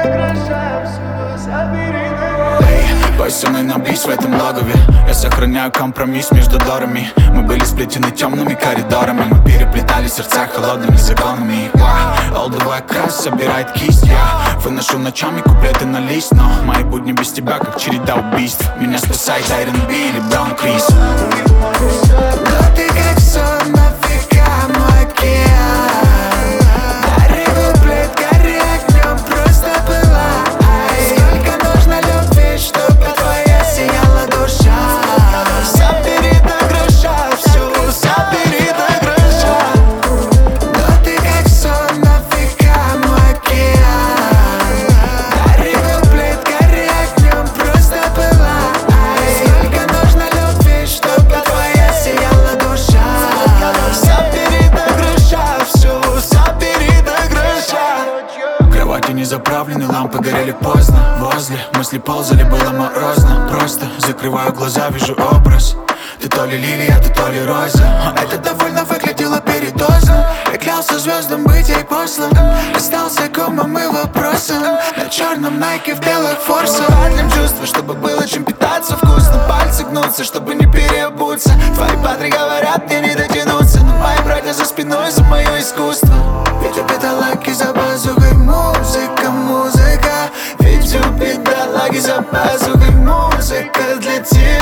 Бой со мной на бис в этом логове. Я сохраняю компромисс между дорами. Мы были сплетены темными коридорами. Мы переплетали сердца холодными законами. Олдовый окрас собирает кисть. Я выношу ночами куплеты на лист. Но мои будни без тебя как череда убийств. Меня спасает R&B или Браун Крис. Но ты как сон, навека мой океан. Дари куплет, гори огнем, просто пылай. Сколько нужно любви, чтобы твоя сияла душа. Собери до гроша всю, собери до гроша. Но ты как сон, навека мой океан. Дари куплет, гори огнем, просто пылай. Сколько нужно любви, чтобы твоя сияла душа. Собери до гроша всю, собери до гроша. Кровати не заправлены, лампы горели поздно. Возле мысли ползали, было морозно. Просто закрываю глаза, вижу образ. Ты то ли лилия, ты то ли роза. Это довольно выглядело передозом. Я клялся звездам быть ей послан. Остался комом и вопросом. На черном найке в белых форсах. Одним чувство, чтобы было чем питаться вкусно. Пальцы гнутся, чтобы не переобуться. Твои падры говорят, мне не дотянуться. Но мои братья за спиной, за мое искусство. Ведь у бедолаги за пазухой музыка, музыка. Ведь у бедолаги за пазухой музыка для тебя.